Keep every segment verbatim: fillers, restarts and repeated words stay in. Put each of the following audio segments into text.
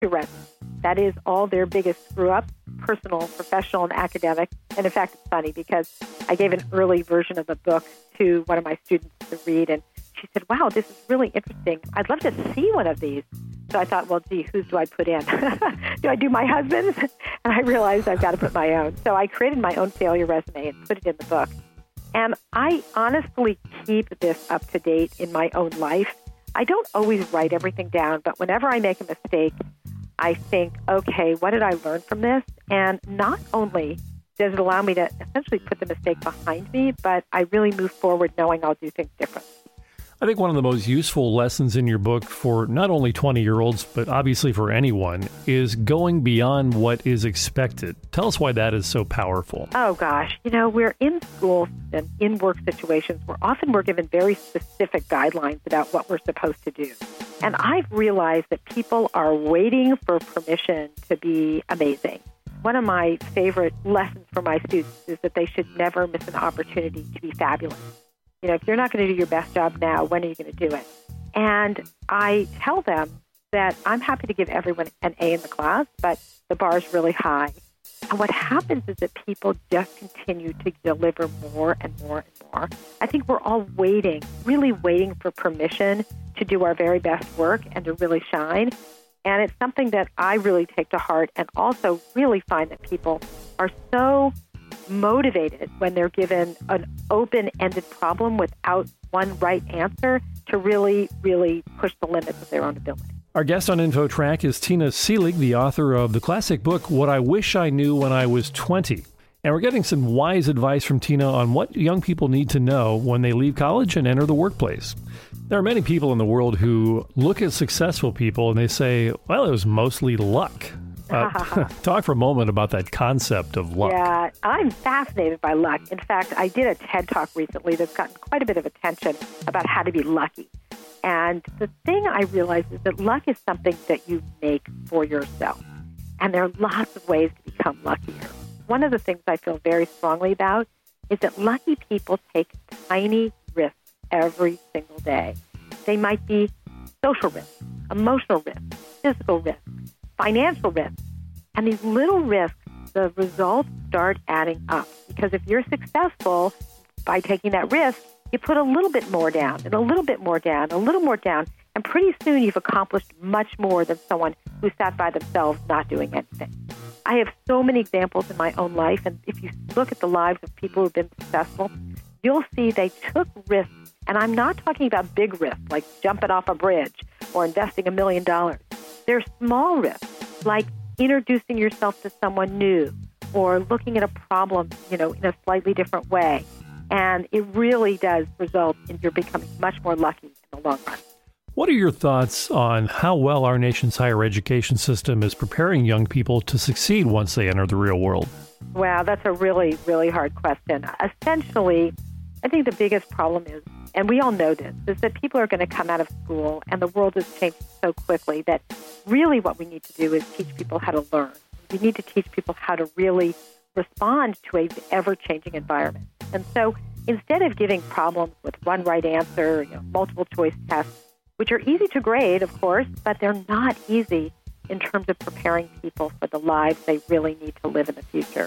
to resume. That is all their biggest screw-up, personal, professional, and academic. And in fact, it's funny because I gave an early version of the book to one of my students to read, and she said, wow, this is really interesting. I'd love to see one of these. So I thought, well, gee, whose do I put in? Do I do my husband's? And I realized I've got to put my own. So I created my own failure resume and put it in the book. And I honestly keep this up to date in my own life. I don't always write everything down, but whenever I make a mistake, I think, okay, what did I learn from this? And not only does it allow me to essentially put the mistake behind me, but I really move forward knowing I'll do things different. I think one of the most useful lessons in your book for not only twenty-year-olds, but obviously for anyone, is going beyond what is expected. Tell us why that is so powerful. Oh, gosh. You know, we're in school and in work situations where often we're given very specific guidelines about what we're supposed to do. And I've realized that people are waiting for permission to be amazing. One of my favorite lessons for my students is that they should never miss an opportunity to be fabulous. You know, if you're not going to do your best job now, when are you going to do it? And I tell them that I'm happy to give everyone an A in the class, but the bar is really high. And what happens is that people just continue to deliver more and more and more. I think we're all waiting, really waiting for permission to do our very best work and to really shine. And it's something that I really take to heart and also really find that people are so motivated when they're given an open-ended problem without one right answer to really, really push the limits of their own ability. Our guest on InfoTrack is Tina Seelig, the author of the classic book, What I Wish I Knew When I Was twenty. And we're getting some wise advice from Tina on what young people need to know when they leave college and enter the workplace. There are many people in the world who look at successful people and they say, well, it was mostly luck. Uh, talk for a moment about that concept of luck. Yeah, I'm fascinated by luck. In fact, I did a TED Talk recently that's gotten quite a bit of attention about how to be lucky. And the thing I realized is that luck is something that you make for yourself. And there are lots of ways to become luckier. One of the things I feel very strongly about is that lucky people take tiny risks every single day. They might be social risks, emotional risks, physical risks, financial risks. And these little risks, the results start adding up. Because if you're successful by taking that risk, you put a little bit more down and a little bit more down, a little more down, and pretty soon you've accomplished much more than someone who sat by themselves not doing anything. I have so many examples in my own life, and if you look at the lives of people who've been successful, you'll see they took risks. And I'm not talking about big risks like jumping off a bridge or investing a million dollars. They're small risks, like introducing yourself to someone new or looking at a problem, you know, in a slightly different way. And it really does result in your becoming much more lucky in the long run. What are your thoughts on how well our nation's higher education system is preparing young people to succeed once they enter the real world? Wow, that's a really, really hard question. Essentially, I think the biggest problem is, and we all know this, is that people are going to come out of school and the world is changing so quickly that really what we need to do is teach people how to learn. We need to teach people how to really respond to an ever-changing environment. And so instead of giving problems with one right answer, you know, multiple choice tests, which are easy to grade, of course, but they're not easy in terms of preparing people for the lives they really need to live in the future.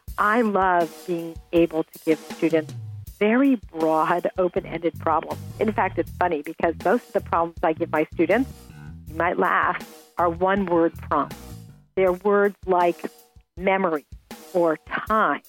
I love being able to give students very broad, open-ended problems. In fact, it's funny because most of the problems I give my students, you might laugh, are one-word prompts. They're words like memory or time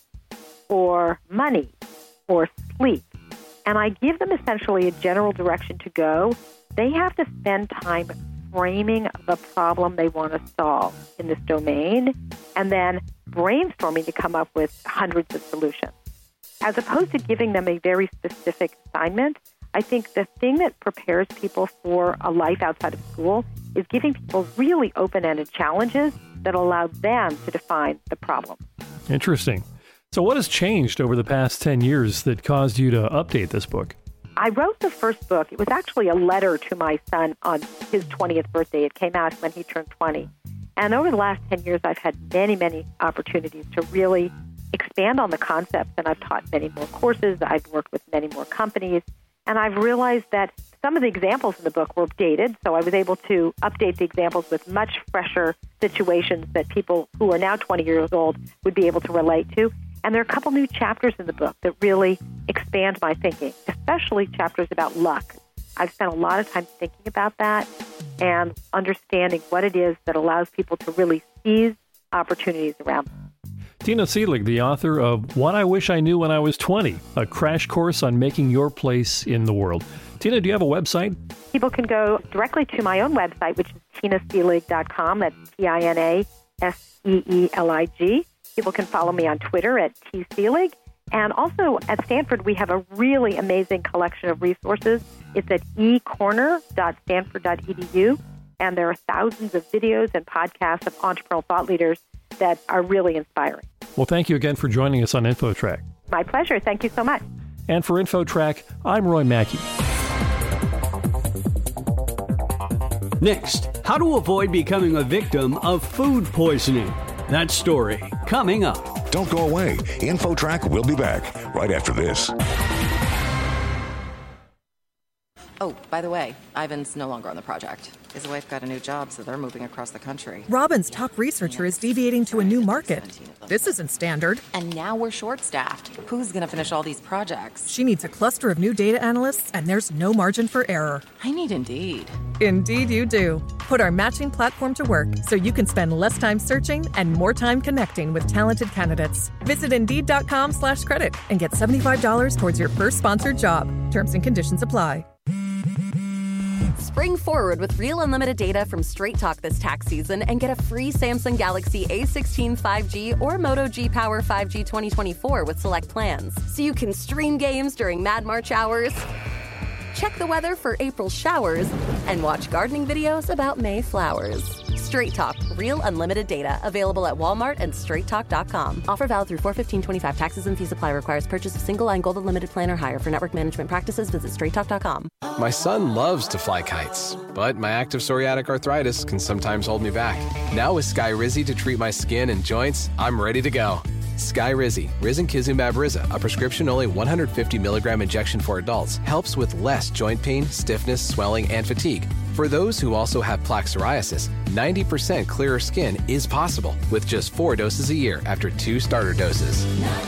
or money or sleep. And I give them essentially a general direction to go. They have to spend time framing the problem they want to solve in this domain and then brainstorming to come up with hundreds of solutions. As opposed to giving them a very specific assignment, I think the thing that prepares people for a life outside of school is giving people really open-ended challenges that allow them to define the problem. Interesting. So what has changed over the past ten years that caused you to update this book? I wrote the first book. It was actually a letter to my son on his twentieth birthday. It came out when he turned twenty. And over the last ten years, I've had many, many opportunities to really expand on the concepts, and I've taught many more courses. I've worked with many more companies, And I've realized that some of the examples in the book were dated, so I was able to update the examples with much fresher situations that people who are now twenty years old would be able to relate to. And there are a couple new chapters in the book that really expand my thinking, especially chapters about luck. I've spent a lot of time thinking about that and understanding what it is that allows people to really seize opportunities around them. Tina Seelig, the author of What I Wish I Knew When I Was twenty, a crash course on making your place in the world. Tina, do you have a website? People can go directly to my own website, which is tina seelig dot com. That's T I N A S E E L I G. People can follow me on Twitter at T Seelig. And also at Stanford, we have a really amazing collection of resources. It's at e corner dot stanford dot e d u. And there are thousands of videos and podcasts of entrepreneurial thought leaders that are really inspiring. Well, thank you again for joining us on InfoTrack. My pleasure. Thank you so much. And for InfoTrack, I'm Roy Mackey. Next, how to avoid becoming a victim of food poisoning. That story coming up. Don't go away. InfoTrack will be back right after this. Oh, by the way, Ivan's no longer on the project. His wife got a new job, so they're moving across the country. Robin's top researcher is deviating to a new market. This isn't standard. And now we're short-staffed. Who's going to finish all these projects? She needs a cluster of new data analysts, and there's no margin for error. I need Indeed. Indeed you do. Put our matching platform to work so you can spend less time searching and more time connecting with talented candidates. Visit Indeed.com slash credit and get seventy-five dollars towards your first sponsored job. Terms and conditions apply. Spring forward with real unlimited data from Straight Talk this tax season and get a free Samsung Galaxy A sixteen five G or Moto G Power five G twenty twenty-four with select plans. So you can stream games during Mad March hours, check the weather for April showers, and watch gardening videos about May flowers. Straight Talk, real unlimited data. Available at Walmart and straight talk dot com. Offer valid through four fifteen twenty-five. Taxes and fees apply. Requires purchase of single line gold unlimited plan or higher. For network management practices, visit straight talk dot com. My son loves to fly kites, but my active psoriatic arthritis can sometimes hold me back. Now with Skyrizi to treat my skin and joints, I'm ready to go. Skyrizi, risankizumab Riza, a prescription-only one hundred fifty milligram injection for adults, helps with less joint pain, stiffness, swelling, and fatigue. For those who also have plaque psoriasis, ninety percent clearer skin is possible with just four doses a year after two starter doses.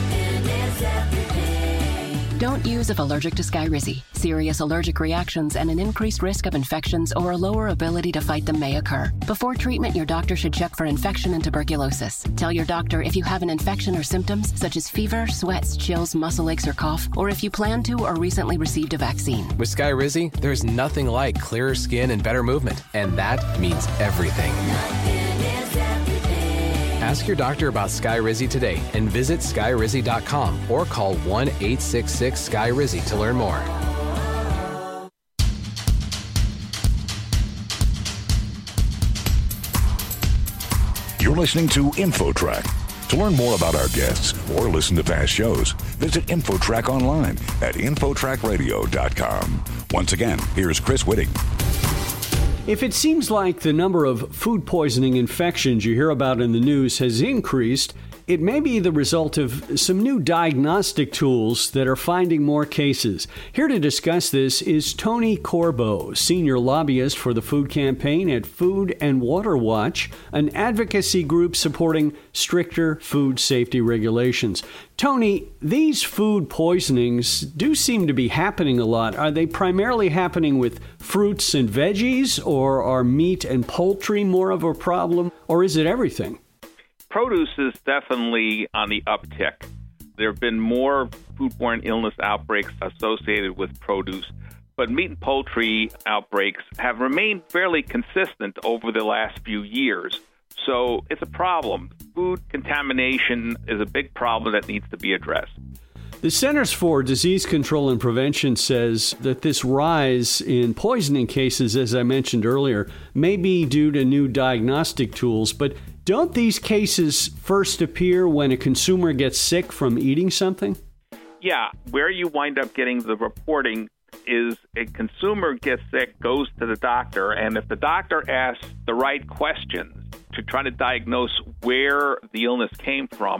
Don't use if allergic to Skyrizi. Serious allergic reactions and an increased risk of infections or a lower ability to fight them may occur. Before treatment, your doctor should check for infection and tuberculosis. Tell your doctor if you have an infection or symptoms such as fever, sweats, chills, muscle aches, or cough, or if you plan to or recently received a vaccine. With Skyrizi, there's nothing like clearer skin and better movement, and that means everything. Ask your doctor about Skyrizi today and visit skyrizi dot com or call one eight six six Sky Rizi to learn more. You're listening to InfoTrack. To learn more about our guests or listen to past shows, visit InfoTrack online at info track radio dot com. Once again, here's Chris Whitting. If it seems like the number of food poisoning infections you hear about in the news has increased, it may be the result of some new diagnostic tools that are finding more cases. Here to discuss this is Tony Corbo, senior lobbyist for the food campaign at Food and Water Watch, an advocacy group supporting stricter food safety regulations. Tony, these food poisonings do seem to be happening a lot. Are they primarily happening with fruits and veggies, or are meat and poultry more of a problem, or is it everything? Produce is definitely on the uptick. There have been more foodborne illness outbreaks associated with produce, but meat and poultry outbreaks have remained fairly consistent over the last few years. So it's a problem. Food contamination is a big problem that needs to be addressed. The Centers for Disease Control and Prevention says that this rise in poisoning cases, as I mentioned earlier, may be due to new diagnostic tools, but don't these cases first appear when a consumer gets sick from eating something? Yeah, where you wind up getting the reporting is a consumer gets sick, goes to the doctor, and if the doctor asks the right questions to try to diagnose where the illness came from,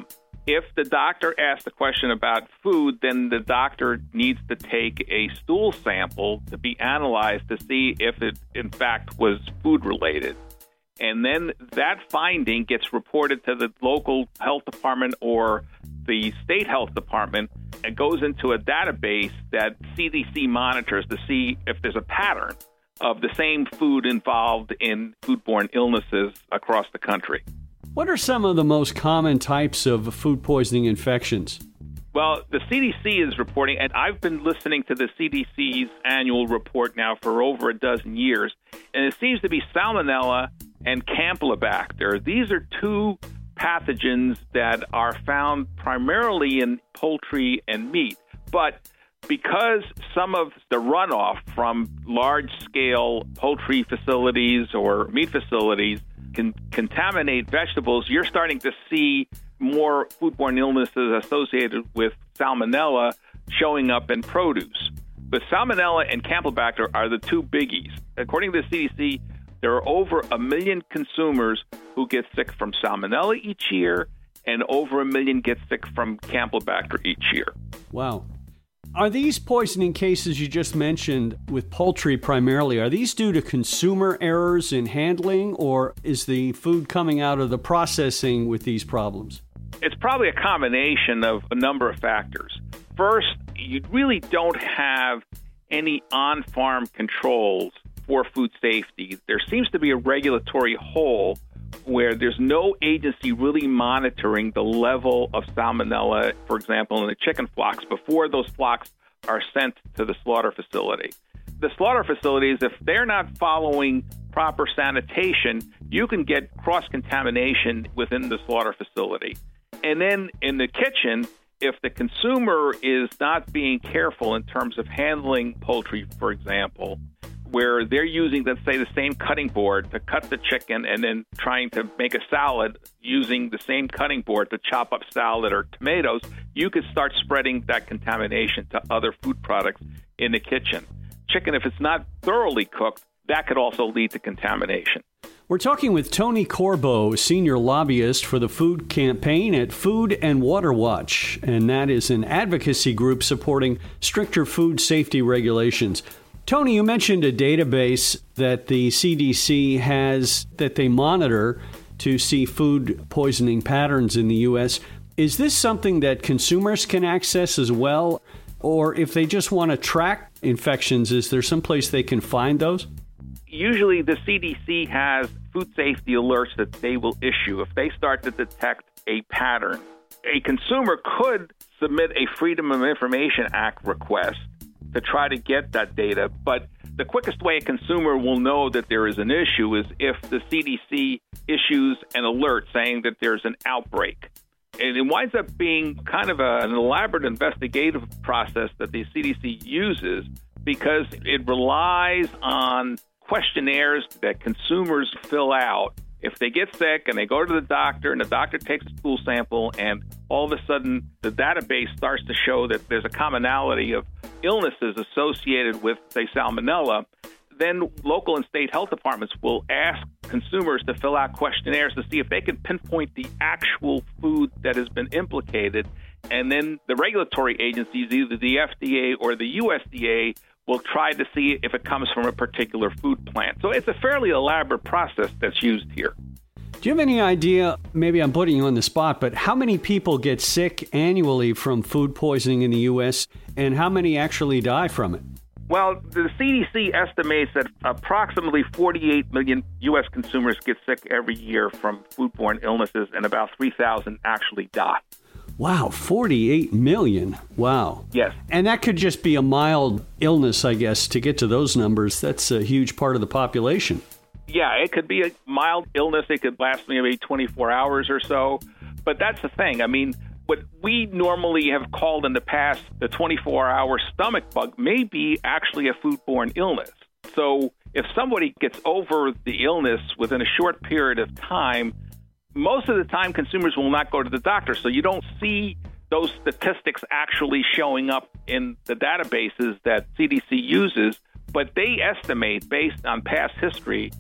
If the doctor asks a question about food, then the doctor needs to take a stool sample to be analyzed to see if it, in fact, was food-related. And then that finding gets reported to the local health department or the state health department and goes into a database that C D C monitors to see if there's a pattern of the same food involved in foodborne illnesses across the country. What are some of the most common types of food poisoning infections? Well, the C D C is reporting, and I've been listening to the C D C's annual report now for over a dozen years, and it seems to be Salmonella and Campylobacter. These are two pathogens that are found primarily in poultry and meat, but because some of the runoff from large-scale poultry facilities or meat facilities can contaminate vegetables, you're starting to see more foodborne illnesses associated with Salmonella showing up in produce. But Salmonella and Campylobacter are the two biggies. According to the C D C, there are over a million consumers who get sick from Salmonella each year, and over a million get sick from Campylobacter each year. Wow. Are these poisoning cases you just mentioned with poultry primarily, are these due to consumer errors in handling, or is the food coming out of the processing with these problems? It's probably a combination of a number of factors. First, you really don't have any on-farm controls for food safety. There seems to be a regulatory hole where there's no agency really monitoring the level of Salmonella, for example, in the chicken flocks before those flocks are sent to the slaughter facility. The slaughter facilities, if they're not following proper sanitation, you can get cross-contamination within the slaughter facility. And then in the kitchen, if the consumer is not being careful in terms of handling poultry, for example, where they're using, let's say, the same cutting board to cut the chicken and then trying to make a salad using the same cutting board to chop up salad or tomatoes, you could start spreading that contamination to other food products in the kitchen. Chicken, if it's not thoroughly cooked, that could also lead to contamination. We're talking with Tony Corbo, senior lobbyist for the food campaign at Food and Water Watch, and that is an advocacy group supporting stricter food safety regulations. Tony, you mentioned a database that the C D C has that they monitor to see food poisoning patterns in the U S. Is this something that consumers can access as well? Or if they just want to track infections, is there some place they can find those? Usually the C D C has food safety alerts that they will issue if they start to detect a pattern. A consumer could submit a Freedom of Information Act request to try to get that data, but the quickest way a consumer will know that there is an issue is if the C D C issues an alert saying that there's an outbreak. And it winds up being kind of a, an elaborate investigative process that the C D C uses because it relies on questionnaires that consumers fill out. If they get sick and they go to the doctor and the doctor takes a stool sample and all of a sudden the database starts to show that there's a commonality of illnesses associated with, say, Salmonella, then local and state health departments will ask consumers to fill out questionnaires to see if they can pinpoint the actual food that has been implicated. And then the regulatory agencies, either the F D A or the U S D A, will try to see if it comes from a particular food plant. So it's a fairly elaborate process that's used here. Do you have any idea, maybe I'm putting you on the spot, but how many people get sick annually from food poisoning in the U S and how many actually die from it? Well, the C D C estimates that approximately forty-eight million U S consumers get sick every year from foodborne illnesses and about three thousand actually die. Wow, forty-eight million. Wow. Yes. And that could just be a mild illness, I guess, to get to those numbers. That's a huge part of the population. Yeah, it could be a mild illness. It could last maybe twenty-four hours or so. But that's the thing. I mean, what we normally have called in the past the twenty-four hour stomach bug may be actually a foodborne illness. So if somebody gets over the illness within a short period of time, most of the time consumers will not go to the doctor. So you don't see those statistics actually showing up in the databases that C D C uses, but they estimate based on past history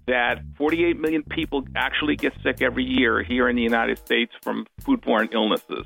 that forty-eight million people actually get sick every year here in the United States from foodborne illnesses.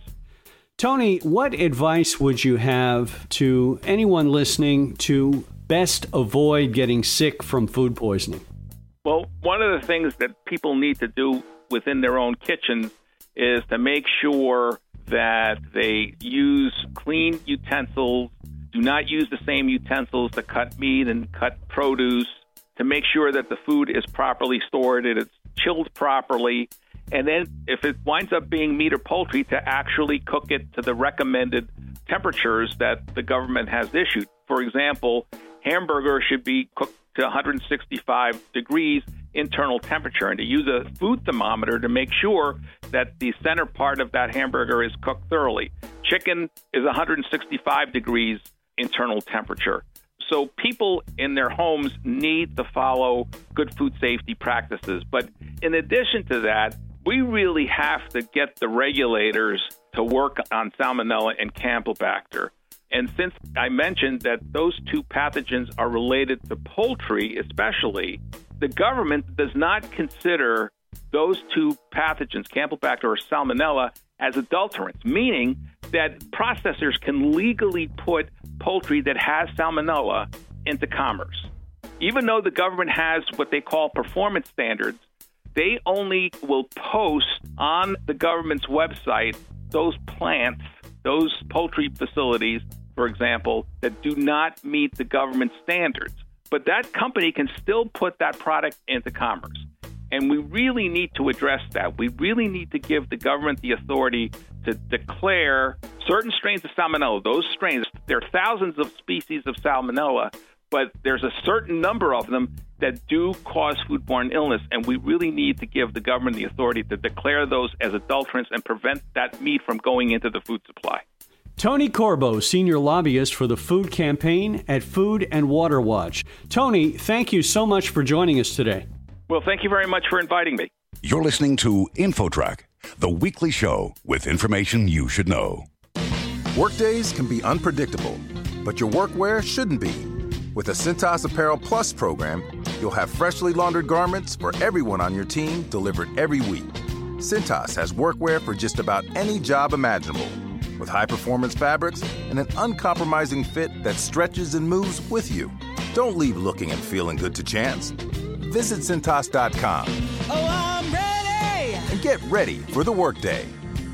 Tony, what advice would you have to anyone listening to best avoid getting sick from food poisoning? Well, one of the things that people need to do within their own kitchens is to make sure that they use clean utensils, do not use the same utensils to cut meat and cut produce, to make sure that the food is properly stored, that it's chilled properly, and then if it winds up being meat or poultry, to actually cook it to the recommended temperatures that the government has issued. For example, hamburger should be cooked to one hundred sixty-five degrees internal temperature, and to use a food thermometer to make sure that the center part of that hamburger is cooked thoroughly. Chicken is one hundred sixty-five degrees internal temperature. So people in their homes need to follow good food safety practices. But in addition to that, we really have to get the regulators to work on Salmonella and Campylobacter. And since I mentioned that those two pathogens are related to poultry especially, the government does not consider those two pathogens, Campylobacter or Salmonella, as adulterants, meaning that processors can legally put poultry that has Salmonella into commerce. Even though the government has what they call performance standards, they only will post on the government's website those plants, those poultry facilities, for example, that do not meet the government standards. But that company can still put that product into commerce. And we really need to address that. We really need to give the government the authority to declare certain strains of Salmonella. Those strains, there are thousands of species of Salmonella, but there's a certain number of them that do cause foodborne illness, and we really need to give the government the authority to declare those as adulterants and prevent that meat from going into the food supply. Tony Corbo, Senior Lobbyist for the Food Campaign at Food and Water Watch. Tony, thank you so much for joining us today. Well, thank you very much for inviting me. You're listening to InfoTrack, the weekly show with information you should know. Workdays can be unpredictable, but your workwear shouldn't be. With the Cintas Apparel Plus program, you'll have freshly laundered garments for everyone on your team delivered every week. Cintas has workwear for just about any job imaginable, with high-performance fabrics and an uncompromising fit that stretches and moves with you. Don't leave looking and feeling good to chance. Visit Cintas dot com. Oh, I'm ready! And get ready for the workday.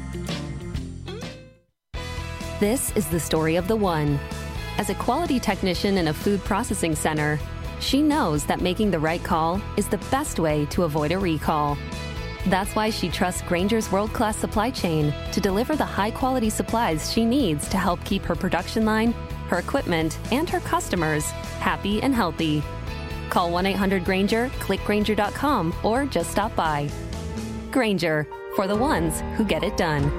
This is the story of the one. As a quality technician in a food processing center, she knows that making the right call is the best way to avoid a recall. That's why she trusts Grainger's world-class supply chain to deliver the high-quality supplies she needs to help keep her production line, her equipment, and her customers happy and healthy. Call one eight hundred Grainger, click Grainger dot com, or just stop by. Grainger, for the ones who get it done.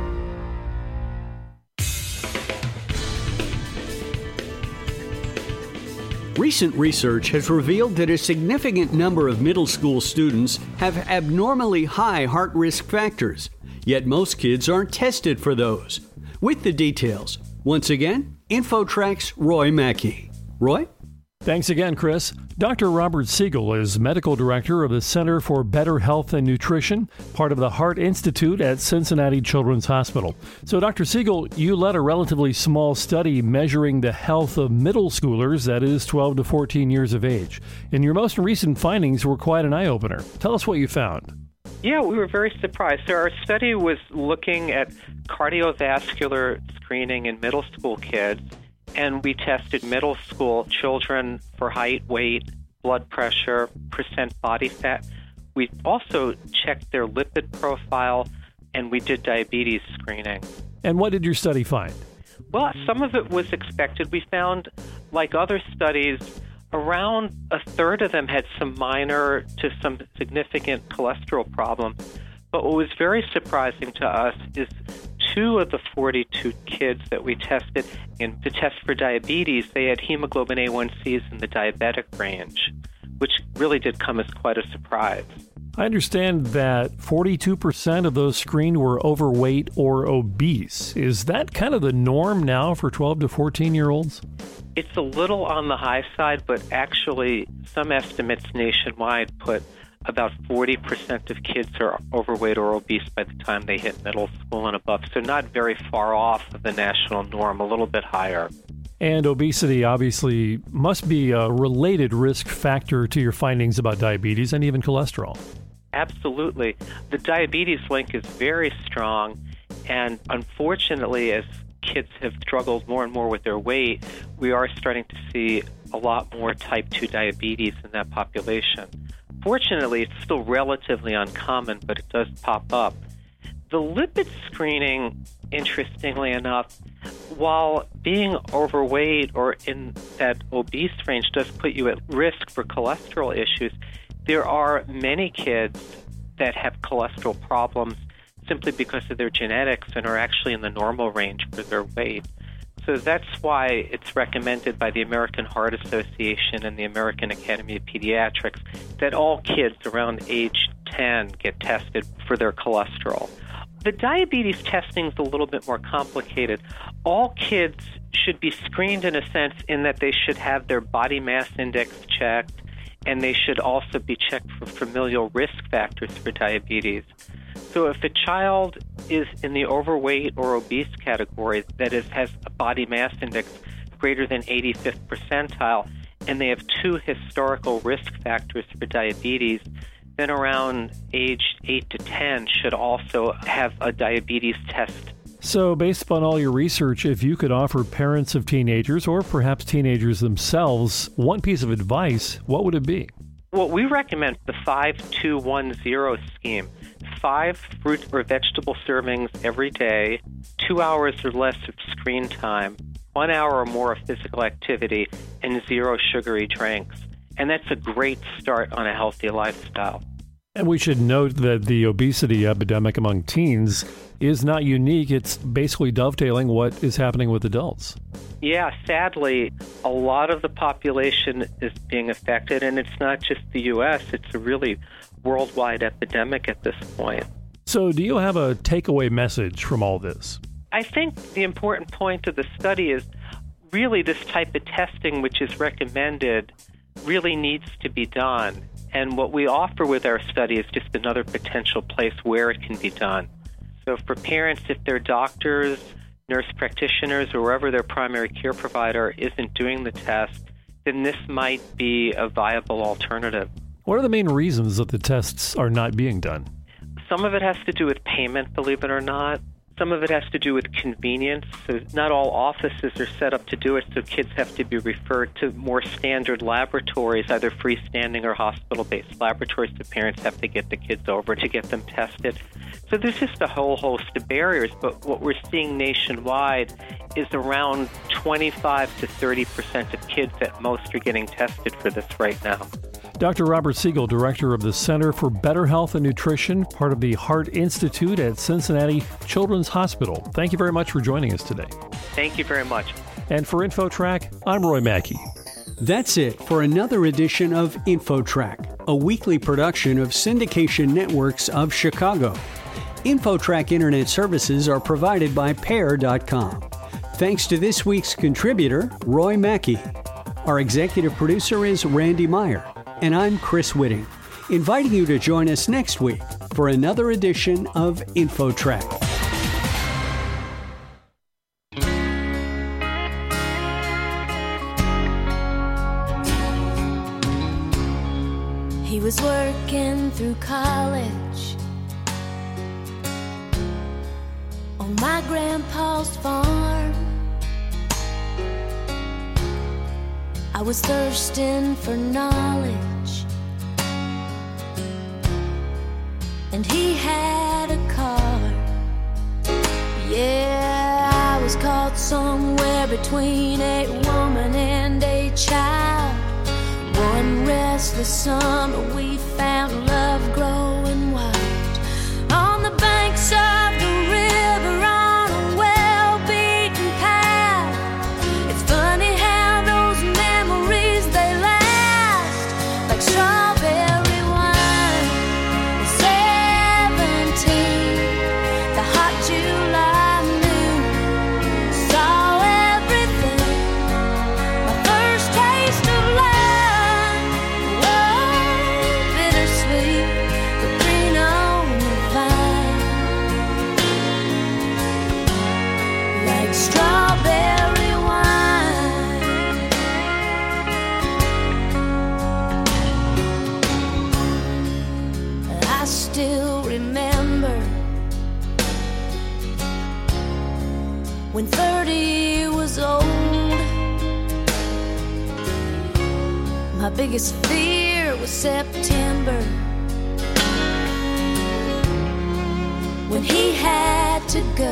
Recent research has revealed that a significant number of middle school students have abnormally high heart risk factors, yet most kids aren't tested for those. With the details, once again, InfoTrack's Roy Mackey. Roy? Thanks again, Chris. Doctor Robert Siegel is Medical Director of the Center for Better Health and Nutrition, part of the Heart Institute at Cincinnati Children's Hospital. So, Doctor Siegel, you led a relatively small study measuring the health of middle schoolers, that is twelve to fourteen years of age. And your most recent findings were quite an eye-opener. Tell us what you found. Yeah, we were very surprised. So our study was looking at cardiovascular screening in middle school kids, and we tested middle school children for height, weight, blood pressure, percent body fat. We also checked their lipid profile, and we did diabetes screening. And what did your study find? Well, some of it was expected. We found, like other studies, around a third of them had some minor to some significant cholesterol problem. But what was very surprising to us is two of the forty-two kids that we tested in to test for diabetes, they had hemoglobin A one C's in the diabetic range, which really did come as quite a surprise. I understand that forty-two percent of those screened were overweight or obese. Is that kind of the norm now for twelve to fourteen-year-olds? It's a little on the high side, but actually some estimates nationwide put about forty percent of kids are overweight or obese by the time they hit middle school and above, so not very far off of the national norm, a little bit higher. And obesity obviously must be a related risk factor to your findings about diabetes and even cholesterol. Absolutely. The diabetes link is very strong, and unfortunately, as kids have struggled more and more with their weight, we are starting to see a lot more type two diabetes in that population. Fortunately, it's still relatively uncommon, but it does pop up. The lipid screening, interestingly enough, while being overweight or in that obese range does put you at risk for cholesterol issues, there are many kids that have cholesterol problems simply because of their genetics and are actually in the normal range for their weight. So that's why it's recommended by the American Heart Association and the American Academy of Pediatrics that all kids around age ten get tested for their cholesterol. The diabetes testing is a little bit more complicated. All kids should be screened in a sense in that they should have their body mass index checked, and they should also be checked for familial risk factors for diabetes. So if a child is in the overweight or obese category, that is, has a body mass index greater than eighty-fifth percentile, and they have two historical risk factors for diabetes, then around age eight to ten should also have a diabetes test. So based upon all your research, if you could offer parents of teenagers or perhaps teenagers themselves one piece of advice, what would it be? Well, we recommend the five two one zero scheme. Five fruit or vegetable servings every day, two hours or less of screen time, one hour or more of physical activity, and zero sugary drinks. And that's a great start on a healthy lifestyle. And we should note that the obesity epidemic among teens is not unique. It's basically dovetailing what is happening with adults. Yeah, sadly, a lot of the population is being affected, and it's not just the U S, it's a really worldwide epidemic at this point. So do you have a takeaway message from all this? I think the important point of the study is really this type of testing, which is recommended, really needs to be done. And what we offer with our study is just another potential place where it can be done. So for parents, if their doctors, nurse practitioners, or wherever their primary care provider isn't doing the test, then this might be a viable alternative. What are the main reasons that the tests are not being done? Some of it has to do with payment, believe it or not. Some of it has to do with convenience. So not all offices are set up to do it, so kids have to be referred to more standard laboratories, either freestanding or hospital-based laboratories. The parents have to get the kids over to get them tested. So there's just a whole host of barriers, but what we're seeing nationwide is around twenty-five to thirty percent of kids at most are getting tested for this right now. Doctor Robert Siegel, director of the Center for Better Health and Nutrition, part of the Heart Institute at Cincinnati Children's Hospital. Thank you very much for joining us today. Thank you very much. And for InfoTrack, I'm Roy Mackey. That's it for another edition of InfoTrack, a weekly production of Syndication Networks of Chicago. InfoTrack Internet services are provided by Pair dot com. Thanks to this week's contributor, Roy Mackey. Our executive producer is Randy Meyer. And I'm Chris Whitting, inviting you to join us next week for another edition of InfoTrack. He was working through college on my grandpa's farm. I was thirsting for knowledge, and he had a car. Yeah, I was caught somewhere between a woman and a child. One restless summer we found love growing wild on the banks of the river on a well-beaten path. It's funny how those memories, they last like strawberry wine. Seventeen, the hot July noon saw everything. My first taste of love, love when thirty was old. My biggest fear was September, when he had to go.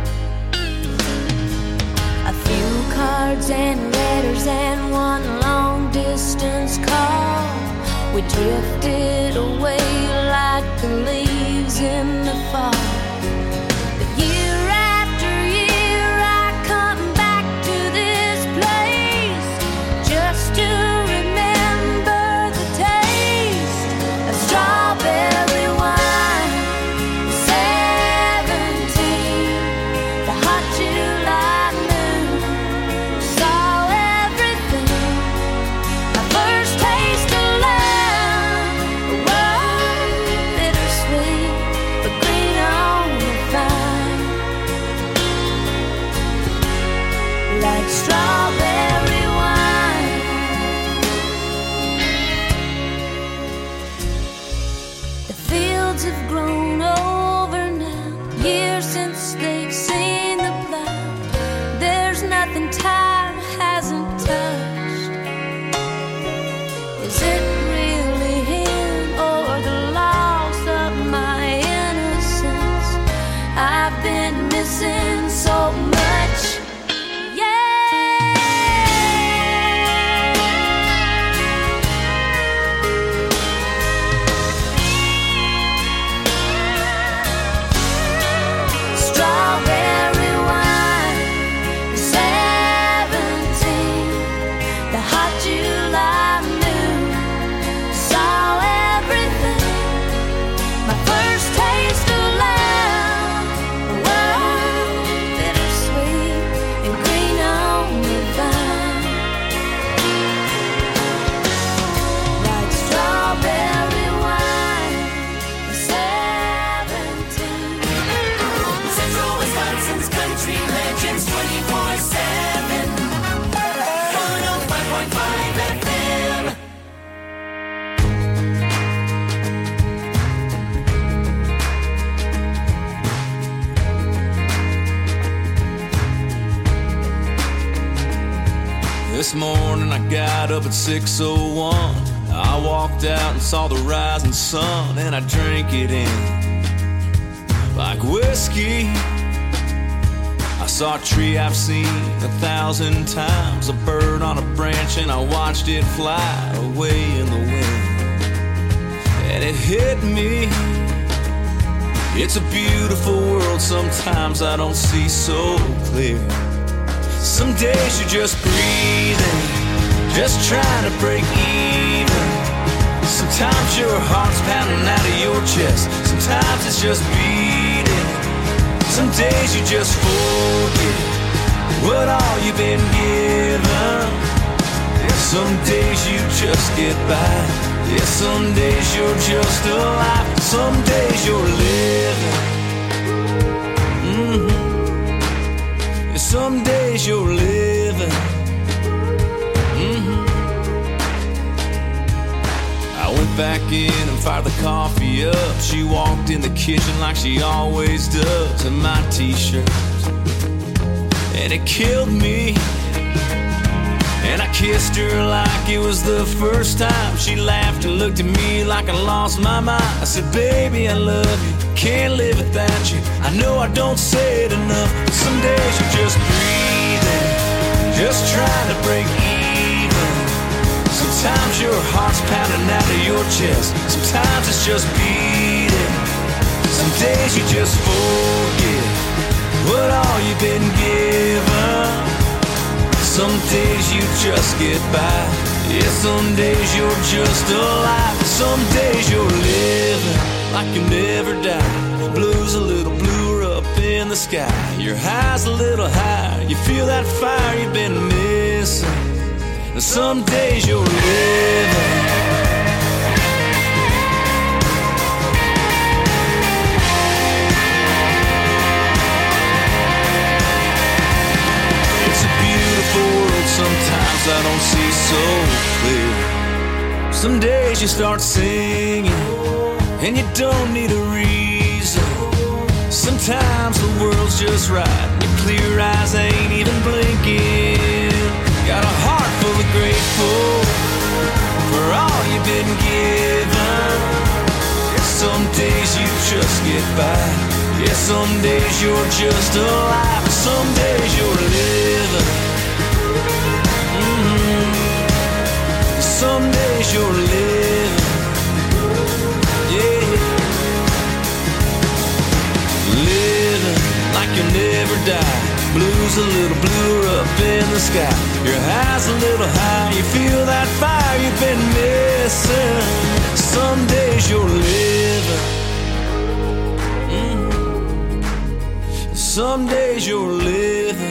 A few cards and letters and one long distance call. We drifted away like the leaves in the fall. But year after year I come back to this place just to remember the taste of strawberry wine. Seventeen, the hot July moon, saw everything. My first taste of love was bittersweet, but green on the vine, like strawberry wine. The fields have grown over now, years since they've seen the plow. There's nothing time hasn't touched. Is it really him or the loss of my innocence? I've been missing so much. Strawberry wine, seventeen, the hot July moon, saw everything. My first taste of love was bittersweet and green on the vine, like strawberry wine, seventeen. Central Wisconsin's country legends twenty-four seven. one oh five point five F M. This morning I got up at six oh one. I walked out and saw the rising sun, and I drank it in like whiskey. I saw a tree I've seen a thousand times, a bird on a branch, and I watched it fly away in the wind. And it hit me, it's a beautiful world, sometimes I don't see so clear. Some days you're just breathing, just trying to break even. Sometimes your heart's pounding out of your chest, sometimes it's just beating. Some days you just forget what all you've been given. Some days you just get by. Yeah, some days you're just alive. Some days you're living. Mm-hmm. Yeah, some days you're living. Mm-hmm. I went back in and fired the coffee up. She walked in the kitchen like she always does, in my t-shirt, and it killed me. And I kissed her like it was the first time. She laughed and looked at me like I lost my mind. I said, baby, I love you, can't live without you. I know I don't say it enough, but some days you're just breathing, just trying to break even. Sometimes your heart's pounding out of your chest, sometimes it's just beating. Some days you just forget what all you've been given. Some days you just get by. Yeah, some days you're just alive. Some days you're living like you never die. Blue's a little bluer up in the sky. Your high's a little higher. You feel that fire you've been missing. And some days you're living. Sometimes I don't see so clear. Some days you start singing and you don't need a reason. Sometimes the world's just right. Your clear eyes ain't even blinking. Got a heart full of grateful for all you've been given. Yeah, some days you just get by. Yeah, some days you're just alive. Some days you're living. Mm-hmm. Some days you're living. Yeah. Living like you'll never die. Blue's a little bluer up in the sky. Your high's a little high. You feel that fire you've been missing. Some days you're living. Mm-hmm. Some days you're living.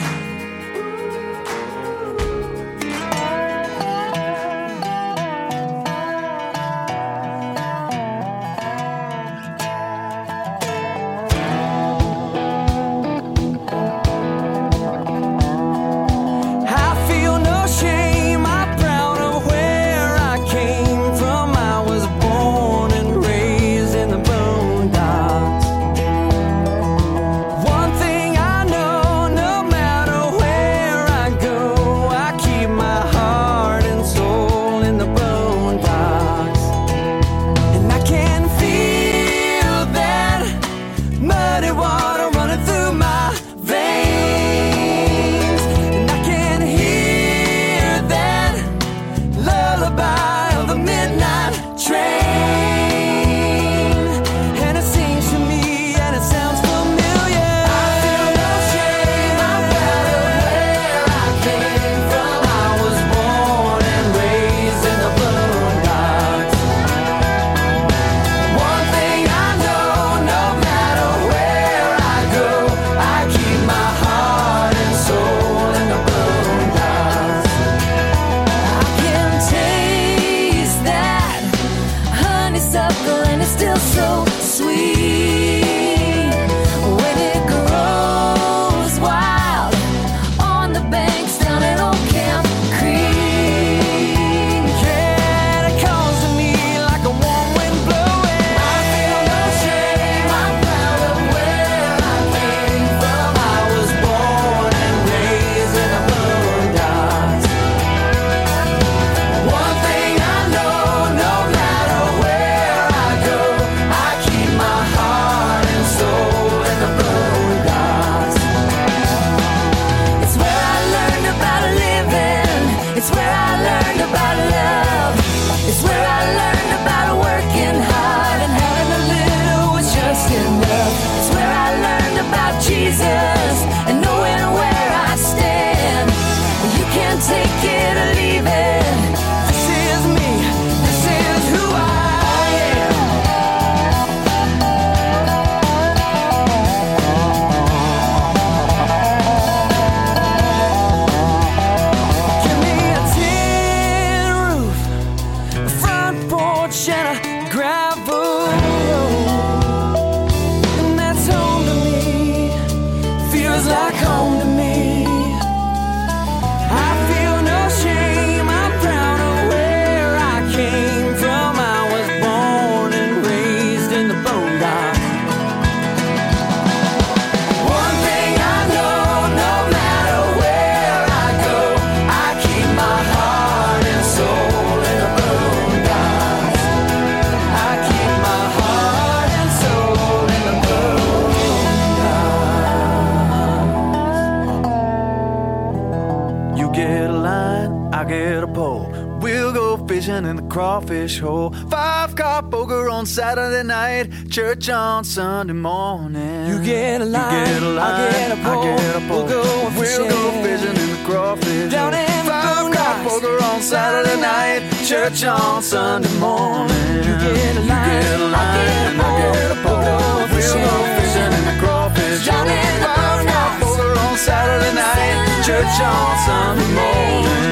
In the crawfish hole, five car poker on Saturday night, church on Sunday morning. You get a line, you get a line, I get a pole, I get a pole. We'll go fishing, we'll go fishing in the crawfish down hole. in Five car poker on Saturday night, church on Sunday morning. You get a line, you get a line, I get a pole. We'll go fishing in the crawfish hole. Five car poker on Saturday night, church on Sunday morning.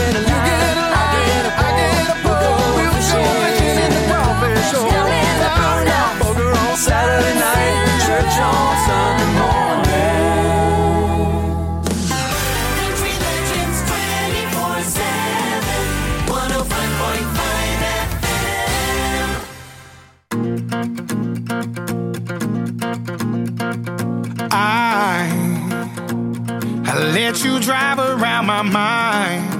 Saturday night, church on Sunday morning. Country Legends twenty-four seven, one oh five point five F M. I let you drive around my mind.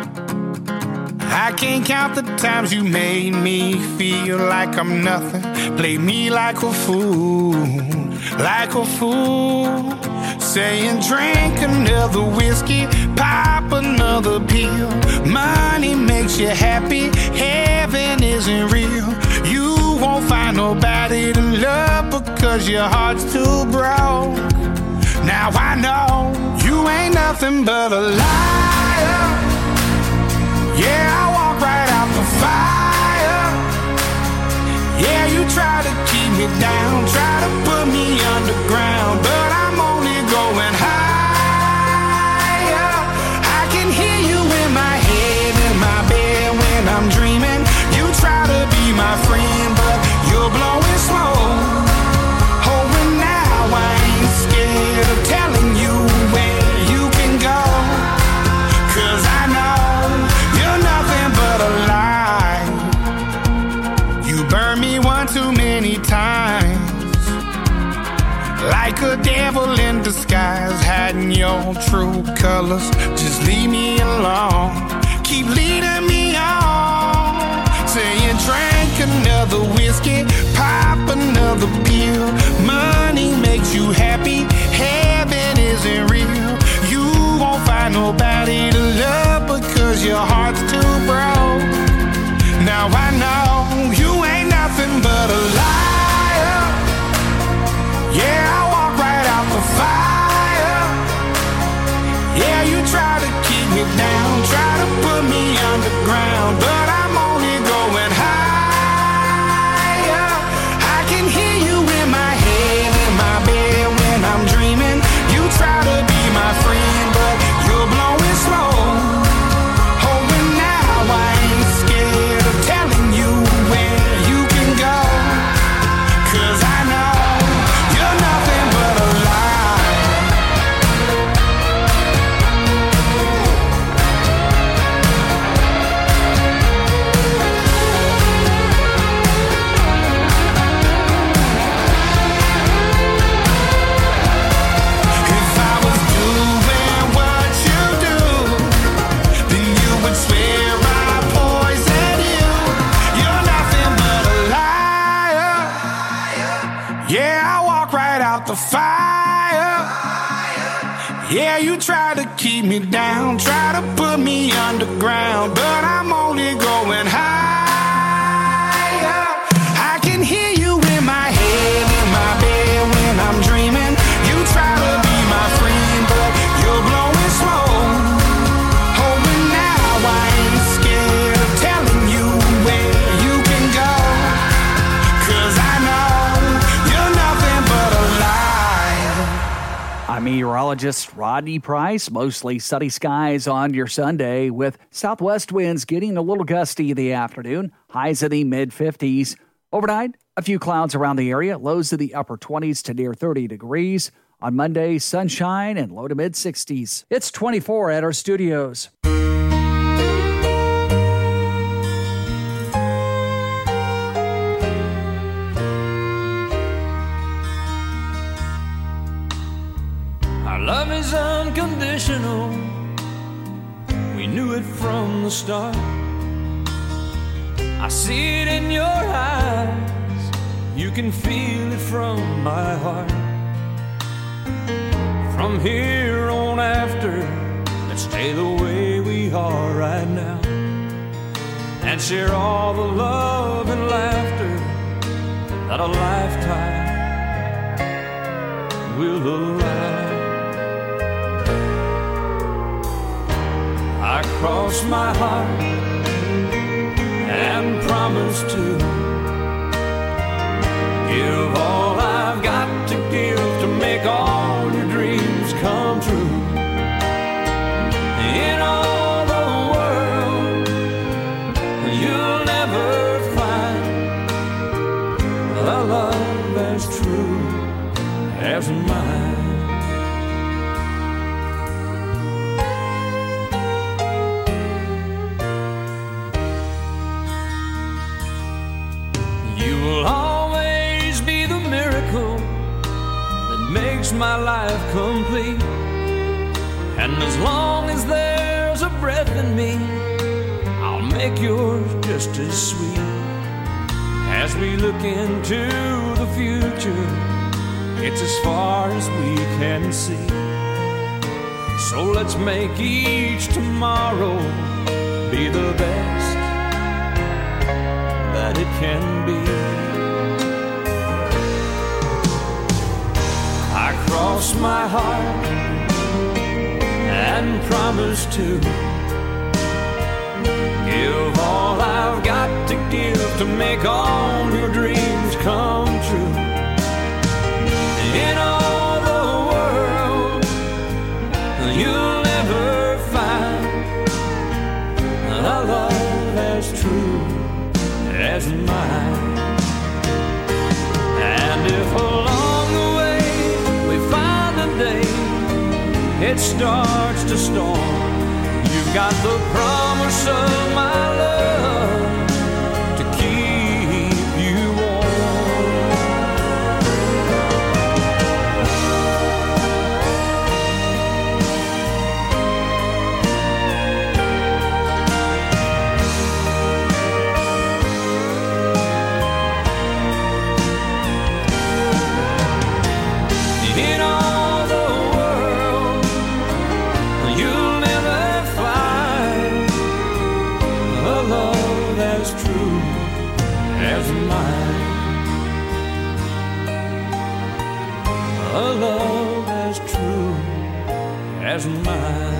I can't count the times you made me feel like I'm nothing. Play me like a fool, like a fool. Saying drink another whiskey, pop another pill. Money makes you happy, heaven isn't real. You won't find nobody to love because your heart's too broke. Now I know you ain't nothing but a liar. Yeah, I walk right out the fire. Yeah, you try to keep me down, try to put me underground, but I'm only going higher. I can hear you in my head, in my bed when I'm dreaming. You try to be my friend, but you're blowing smoke. Oh, and now I ain't scared of telling you where you can go, 'cause I know you're nothing but a lie. You burn me one too many times, like a devil in disguise, hiding your true colors. Just leave me alone, keep leading me on. Saying drink another whiskey, pop another pill. Money makes you happy, heaven isn't real. You won't find nobody to love because your heart's too broke. Now I know you ain't nothing but a liar. Yeah, I walk right out the fire. Yeah, you try to keep me down, try to put me underground, but I'm only going higher. I can hear you in my head, in my bed when I'm dreaming. You try to be my friend, but you're blowing smoke. Oh, and now I ain't scared of telling you where you can go, 'cause I know you're nothing but a lie. If I was doing what you do, then you would swear I poison you. You're nothing but a liar. Yeah, I walk right out the fire. Yeah, you try to keep me down, try to put me underground, but I'm only going higher. I can hear you in my head, in my bed when I'm dreaming. You try to be my friend, but you're blowing smoke. Oh, and now I ain't scared of telling you where you can go, 'cause I know you're nothing but a lie. I'm meteorologist Rodney Price. Mostly sunny skies on your Sunday with southwest winds getting a little gusty in the afternoon. Highs in the mid fifties. Overnight, a few clouds around the area. Lows in the upper twenties to near thirty degrees. On Monday, sunshine and low to mid sixties. It's twenty-four at our studios. Our love is unconditional. We knew it from the start. I see it in your eyes. You can feel it from my heart. From here on after, let's stay the way we are right now, and share all the love and laughter that a lifetime will allow. I cross my heart and promise to give all I've got to give to make all your dreams come true. In all the world, you'll never find a love as true as mine. You will always be the miracle that makes my life complete. And as long as there's a breath in me, I'll make yours just as sweet. As we look into the future, it's as far as we can see. So let's make each tomorrow be the best that it can be. I cross my heart and promise to give all I've got to give to make all your dreams come true. In all the world, you'll never find a love as true as mine. And if along the way we find a day it starts to storm, you've got the promise of my love to keep you warm. In all the world, you'll never find a love as true as mine. A love as true as mine.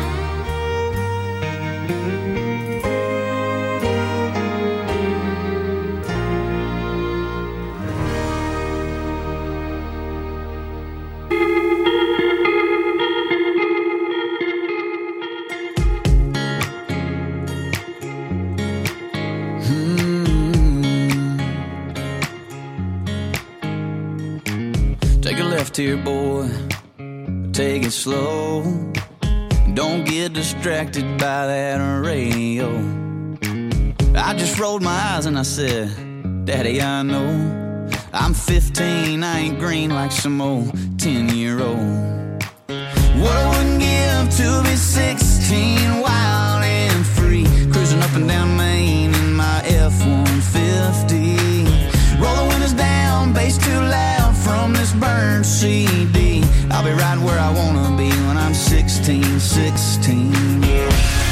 Take a left here, boy. Take it slow. Don't get distracted by that radio. I just rolled my eyes and I said, Daddy, I know I'm fifteen, I ain't green like some old ten-year-old. What I wouldn't give to be sixteen, wild and free, cruising up and down Main in my F one fifty. Roll the windows down, bass too loud from this burned C D. I'll be right where I wanna be when I'm sixteen, sixteen, yeah.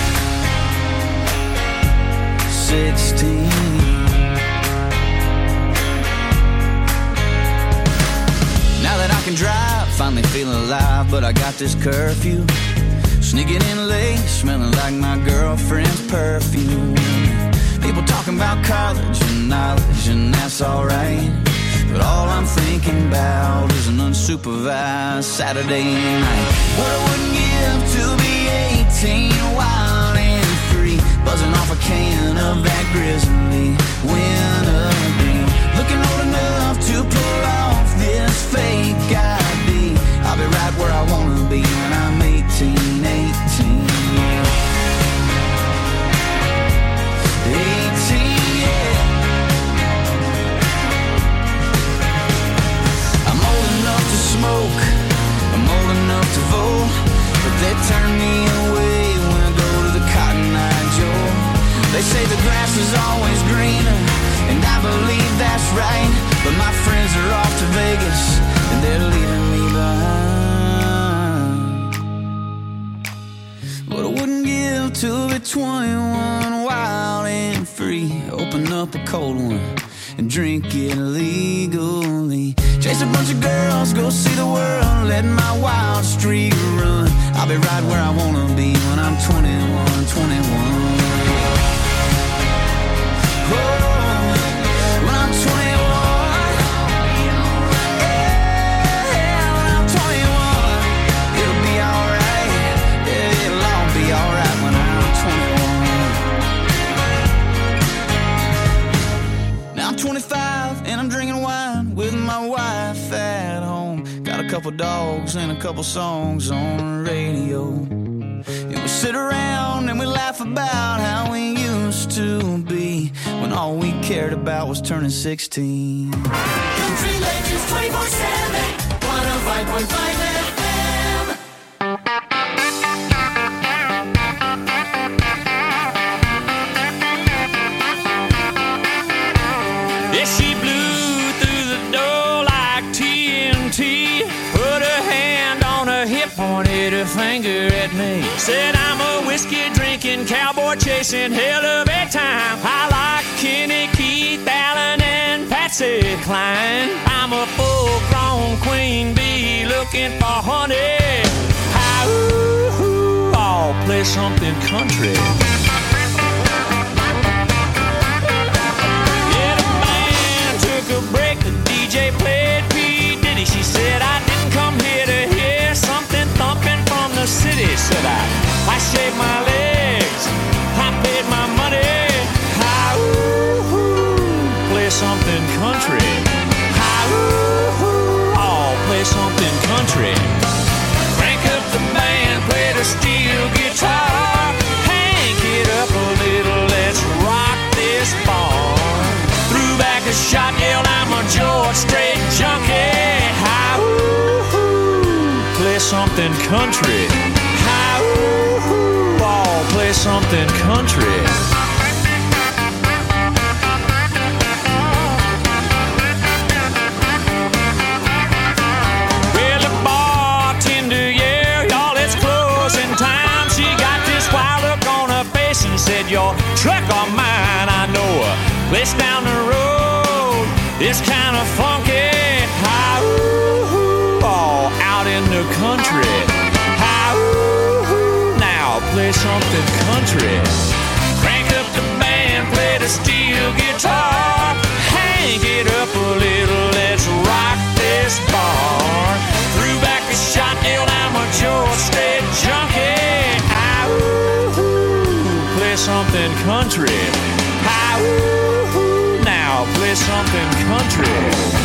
sixteen. Now that I can drive, finally feeling alive, but I got this curfew. Sneaking in late, smelling like my girlfriend's perfume. People talking about college and knowledge, and that's alright. But all I'm thinking about is an unsupervised Saturday night. What I wouldn't give to be eighteen, wild and free, buzzing off a can of that grizzly wintergreen. Looking old enough to pull off this fake I D. I'll be right where I wanna be when I'm eighteen, eighteen, yeah. eighteen, yeah. I'm old enough to smoke, I'm old enough to vote, but they turn me away when I go to the Cotton Eye Joe. They say the grass is always greener, and I believe that's right, but my friends are off to Vegas, and they're leaving me behind. But I wouldn't give to be twenty-one, wild and free, open up a cold one and drink it legally. Chase a bunch of girls, go see the world, let my wild streak run. I'll be right where I wanna be when I'm twenty-one, twenty-one. Oh, when I'm twenty-one, yeah, when I'm twenty-one, it'll be alright, yeah, it'll all be alright when I'm twenty-one. Now I'm twenty-five and I'm drinking wine with my wife at home. Got a couple dogs and a couple songs on the radio. And we sit around and we laugh about how we used to be when all we cared about was turning sixteen. Country Legends twenty-four seven, one oh five point five F M. tea. Put a hand on her hip, pointed a finger at me. Said I'm a whiskey drinking, cowboy chasing, hell of a time. I like Kenny, Keith, Allen, and Patsy Cline. I'm a full-grown queen bee looking for honey. Hi-ooh, I'll play something country. Yeah, the band took a break, the D J played P. Diddy. She said I didn't come here to hear something thumping from the city. Said I, I shaved my legs, I paid my money. Hi-ooh, play something country. Hi-ooh, I'll play something country. Crank up the band, play the steel guitar. Hank it up a little, let's rock this bar. Threw back a shot, yelled I'm a George Strait junkie. Hi-ooh, play something country. Hi-ooh, I'll play something country. Well, the bartender, yeah, y'all, it's closing time. She got this wild look on her face and said, your truck or mine, I know a place down the road. It's kind of funky. Hi-ooh, all out in the country. Hi-ooh, now play something country. Crank up the band, play the steel guitar. Hang it up a little, let's rock this bar. Threw back a shot, yelled I'm a George Strait junkie. Hi-ooh, play something country. Hi-ooh, now play something country.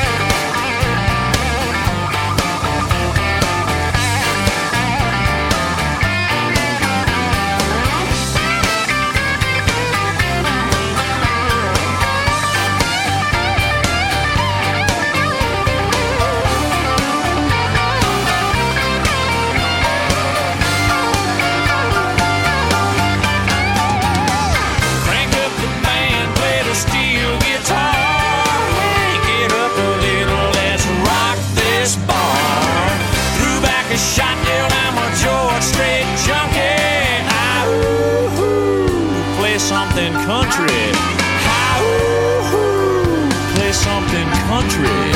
Shot down, I'm a George Strait junkie. Hi-ooh, play something country. Hi-ooh, play something country.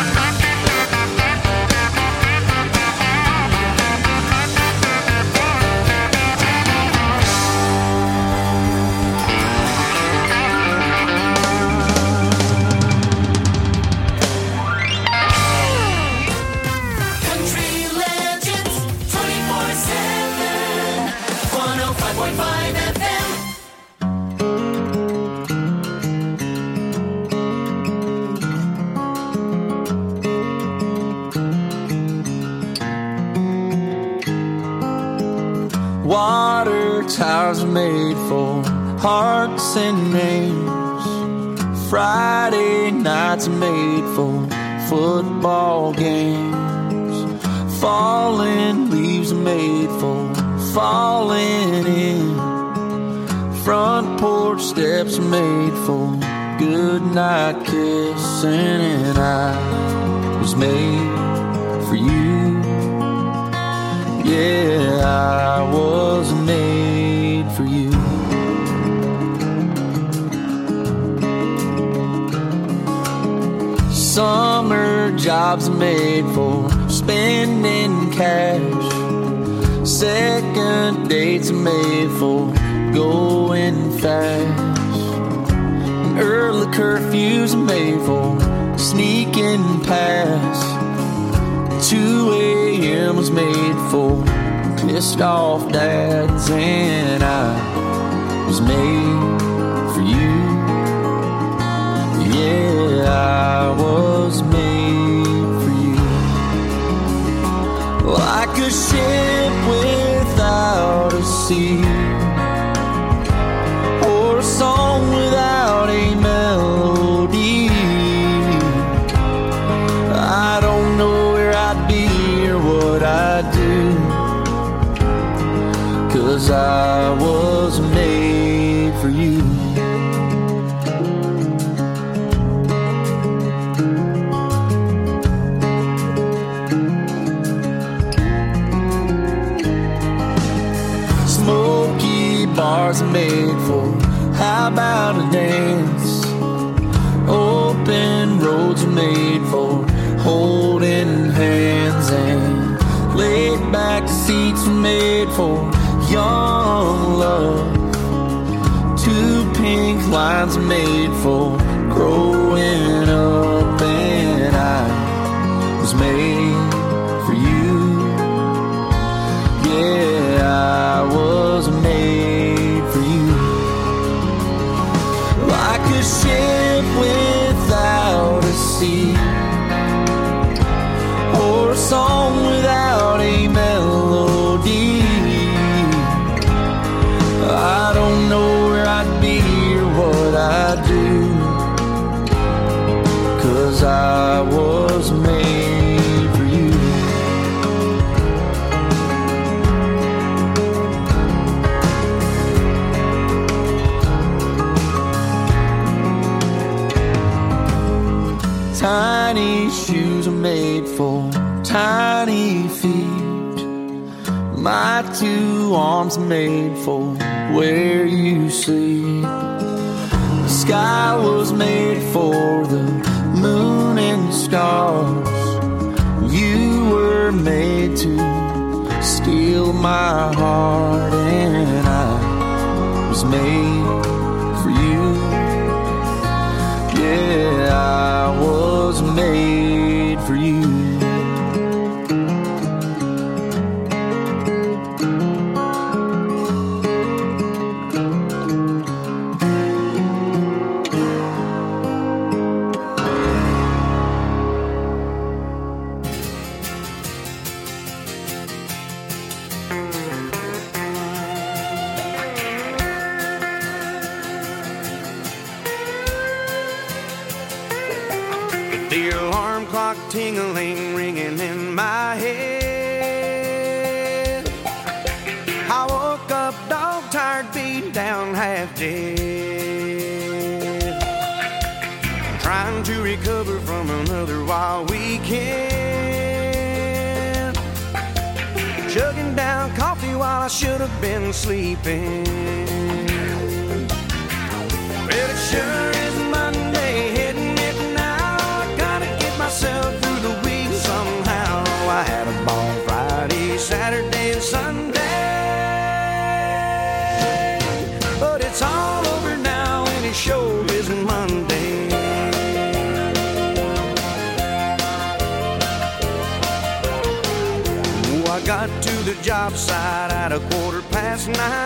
Water towers are made for hearts and names. Friday nights are made for football games. Falling leaves are made for falling in. Front porch steps are made for goodnight kissing. And I was made for you. Yeah, I was made for you. Summer jobs are made for spending cash. Second dates are made for going fast. And early curfews are made for sneaking past. two a.m. was made for pissed off dads. And I was made for you. Yeah, I was made for you. Like a ship without a sea, or a song without a melody. I don't know where I'd be or what I'd do, 'cause I was made for you. stars are made for. How about a dance? Open roads are made for holding hands, and laid back seats are made for young love. Two pink lines are made for growing up, and I was made for you. Yeah, I was made for you. Like a ship without a sea, or a song without a melody. I don't know where I'd be or what I'd do, 'cause I was made for you. Tiny shoes are made for tiny feet. My two arms are made for where you sleep. The sky was made for the moon and stars. You were made to steal my heart, and I was made for you. Yeah, I was made for you. The alarm clock tingling, ringing in my head. I woke up dog tired, beat down, half dead. Trying to recover from another wild weekend. Chugging down coffee while I should have been sleeping. Well, it sure is Monday, hitting it now. I gotta get myself through the week somehow. I had a ball Friday, Saturday, and Sunday, but it's all over now and it sure is Monday. Oh, I got to the job site at a quarter past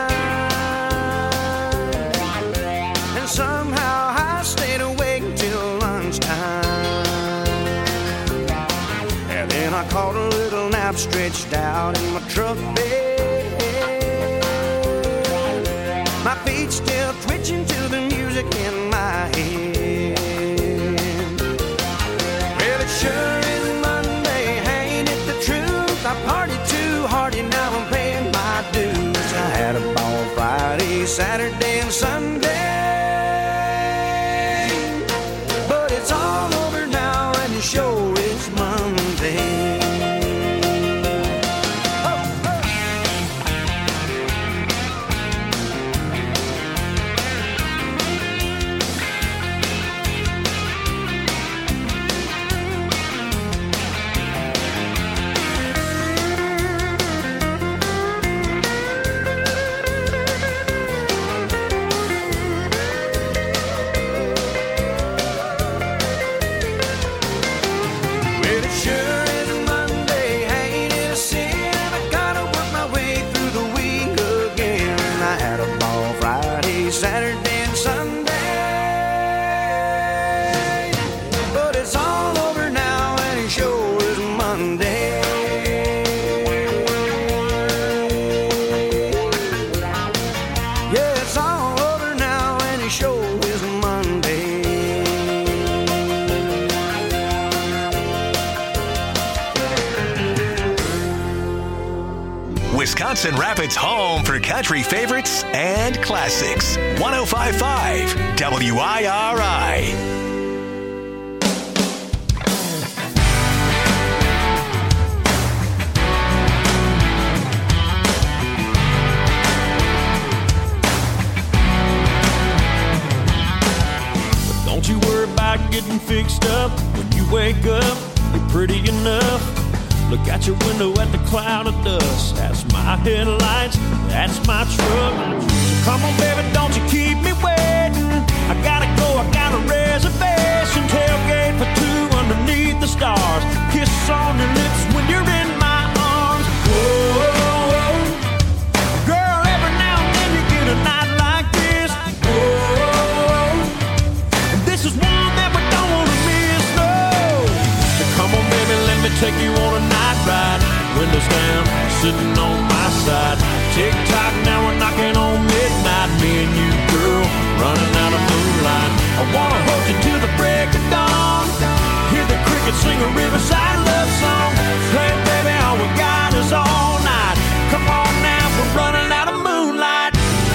nine, and somehow I stayed awake till lunchtime. And then I caught a little nap stretched out in my truck bed. My feet still twitching to the music in my head. Well, it sure is Monday, ain't it the truth? I partied too hard and now I'm paying my dues. I had a ball Friday, Saturday, and Sunday, but it's all over now and it sure is Monday. Well, it sure is Monday, ain't it a sin? I gotta work my way through the week again. I had a ball Friday, Saturday, and Sunday, but it's all over now and it sure is Monday. Yeah, it's all over now and it sure is Monday. Wisconsin Rapids' home for country favorites and classics. one oh five point five W I R I. Look out your window at the cloud of dust. That's my headlights, that's my truck. So come on, baby, don't you keep me waiting. I gotta go, I got a reservation. Tailgate for two underneath the stars. Kiss on your lips when you're in my arms. Whoa, girl, every now and then you get a night like this. Whoa, and this is one that we don't want to miss, no. So come on, baby, let me take you on a night ride. Windows down, sitting on my side. Tick tock, now we're knocking on midnight. Me and you, girl, running out of moonlight. I wanna hold you till the break of dawn. Hear the crickets sing a riverside love song. Hey, baby, all we got is all night. Come on now, we're running out of moonlight.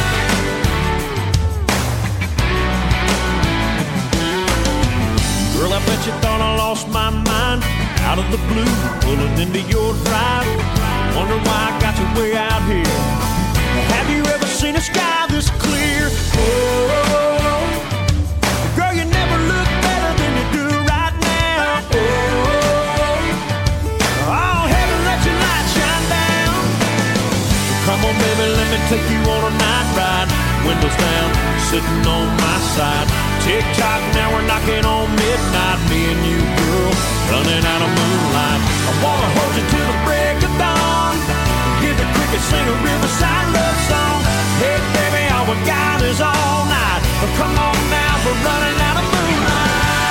Girl, I bet you thought I lost my mind. Out of the blue, pulling into your drive. Wonder why I got you way out here. Have you ever seen a sky this clear? Oh, girl, you never look better than you do right now. Oh, oh, heaven, let your light shine down. Come on, baby, let me take you on a night ride. Windows down, sitting on my side. Tick tock, now we're knocking on midnight. Me and you, girl, running out of moonlight. I wanna hold you till the break of dawn. Hear the crickets sing a riverside love song. Hey, baby, all we got is all night. But come on now, we're running out of moonlight.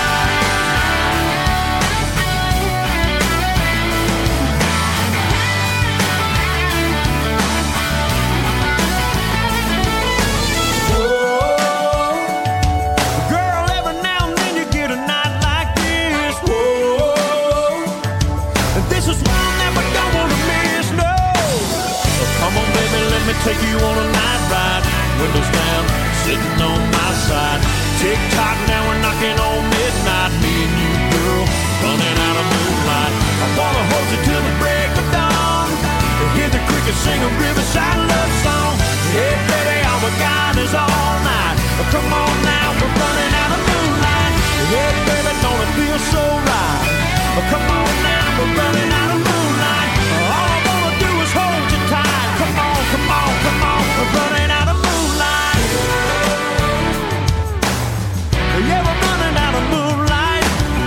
Take you on a night ride, windows down, sitting on my side. Tick tock, now we're knocking on midnight. Me and you, girl, running out of moonlight. I wanna hold you till the break of dawn. Hear the crickets sing a riverside love song. Hey, baby, all we got is all night. Come on now, we're running out of moonlight. Hey, baby, don't it feel so right? Come on now, we're running out of moonlight. All I wanna do is hold you tight. Come on, come on, come on, we're running out of moonlight. Yeah, we're running out of moonlight.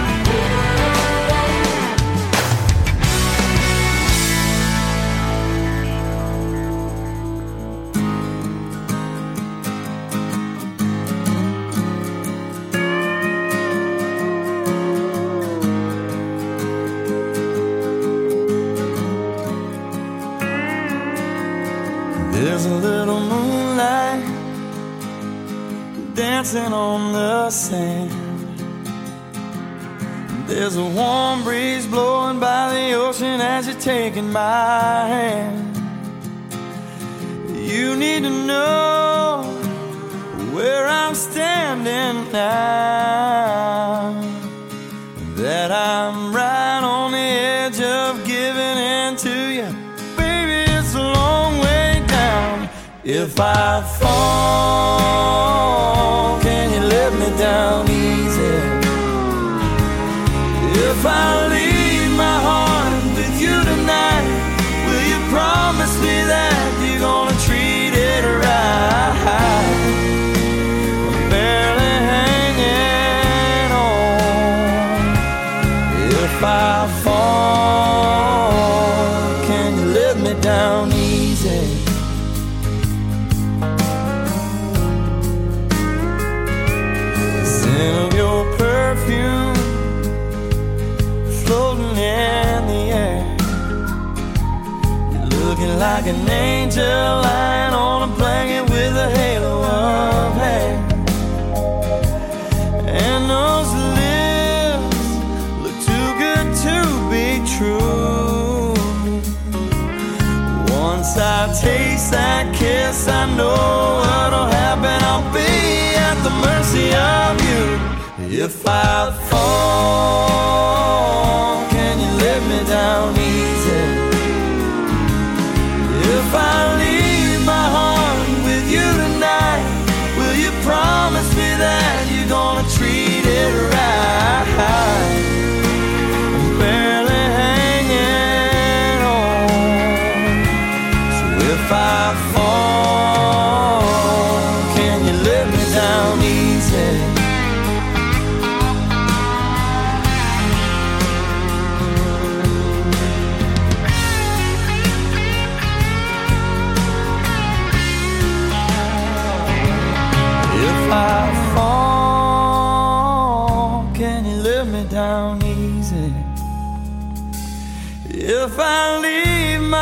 There's a little moonlight dancing on the sand. There's a warm breeze blowing by the ocean as you're taking my hand. You need to know where I'm standing now, that I'm right on the edge of giving in to you. Baby, it's a long way down. If I fall, can you let me down easy? If I leave my heart with you tonight, will you promise me that you're gonna treat it right? I'm barely hanging on. If I fall, can you let me down easy? The scent of your perfume floating in the air. You're looking like an angel lying on a blanket with a halo of hair. And those lips look too good to be true. Once I taste that kiss, I know what'll happen. I'll be at the mercy of you. If I fall, can you let me down easy? If I leave my heart with you tonight, will you promise me that you're gonna treat it right? I'm barely hanging if I leave